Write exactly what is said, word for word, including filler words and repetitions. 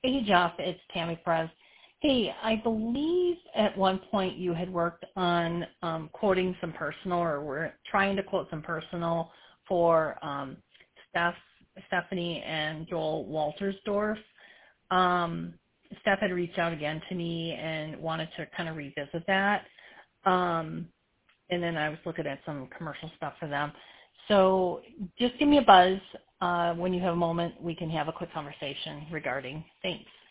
Hey, Jeff, it's Tammy Perez. Hey, I believe at one point you had worked on um, quoting some personal, or were trying to quote some personal for um, Steph, Stephanie and Joel Waltersdorf. Um, Steph had reached out again to me and wanted to kind of revisit that. Um, and then I was looking at some commercial stuff for them. So just give me a buzz. Uh, when you have a moment, we can have a quick conversation regarding. Thanks.